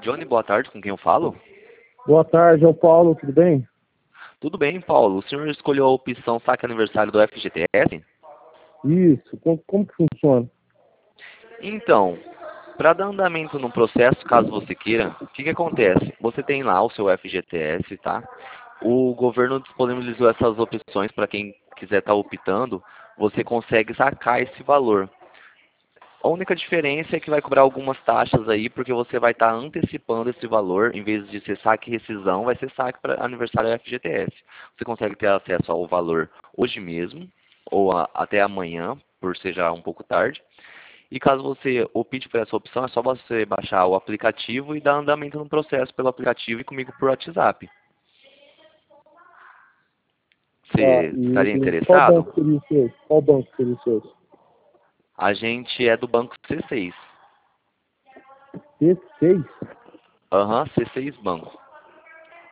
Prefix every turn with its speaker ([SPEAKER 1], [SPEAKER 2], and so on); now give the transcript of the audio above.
[SPEAKER 1] Johnny, boa tarde, com quem eu falo?
[SPEAKER 2] Boa tarde, é o Paulo, tudo bem?
[SPEAKER 1] Tudo bem, Paulo. O senhor escolheu a opção saque aniversário do FGTS?
[SPEAKER 2] Isso, como que funciona?
[SPEAKER 1] Então, para dar andamento no processo, caso você queira, o que acontece? Você tem lá o seu FGTS, tá? O governo disponibilizou essas opções para quem quiser estar optando, você consegue sacar esse valor. A única diferença é que vai cobrar algumas taxas aí, porque você vai estar antecipando esse valor, em vez de ser saque e rescisão, vai ser saque para aniversário FGTS. Você consegue ter acesso ao valor hoje mesmo, ou até amanhã, por ser já um pouco tarde. E caso você opte por essa opção, é só você baixar o aplicativo e dar andamento no processo pelo aplicativo e comigo por WhatsApp.
[SPEAKER 2] Tá,
[SPEAKER 1] Você
[SPEAKER 2] e
[SPEAKER 1] estaria
[SPEAKER 2] qual
[SPEAKER 1] interessado?
[SPEAKER 2] banco seria o seu? Qual banco seria o seu?
[SPEAKER 1] A gente é do Banco C6.
[SPEAKER 2] C6?
[SPEAKER 1] Aham, C6 Banco.